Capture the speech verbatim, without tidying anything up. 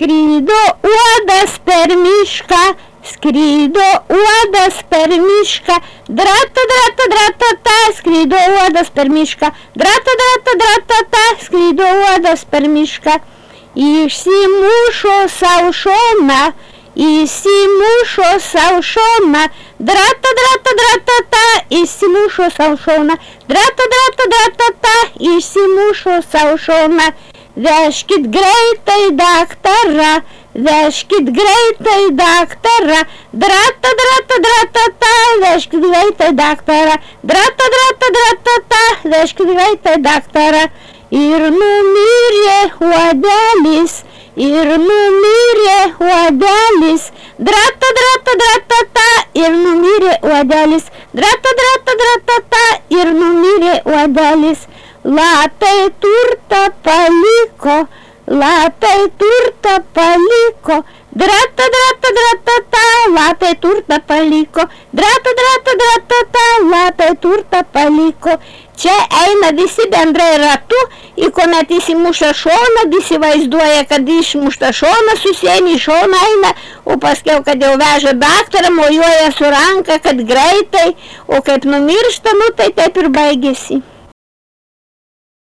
Skrido uodas per mišką, skrido uodas per mišką, drata, drata, drata, ta, skrido uodas per mišką, drata, drata, drata, ta, skrido uodas per mišką. Išsimušo sau šoną, išsimušo sau šoną, drata, drata, drata, ta, išsimušo sau šoną, drata, drata, drata, ta, išsimušo sau šoną. Vežkit greitai daktarą, vežkit greitai daktarą, drata, drata, drata, ta, vežkit greitai daktarą, drata, drata, drata, ta, vežkit greitai daktarą. Ir numirė uodelis, ir numirė uodelis, drata, drata, drata, ta, ir numirė uodelis, drata, drata, drata, ta, ir numirė uodelis. Lapai turtą paliko, lapai turtą paliko, drata, drata, drata, ta, lapai turtą paliko, drata, drata, drata, ta, lapai turtą paliko. Čia eina visi bendrai ratu, į kuomet įsimuša šoną, visi vaizduoja, kad išmušta šoną, susiemi į šoną eina, o paskiau, kad jau veža daktarą, mojuoja su ranka, kad greitai, o kaip numiršta, nu tai taip ir baigėsi.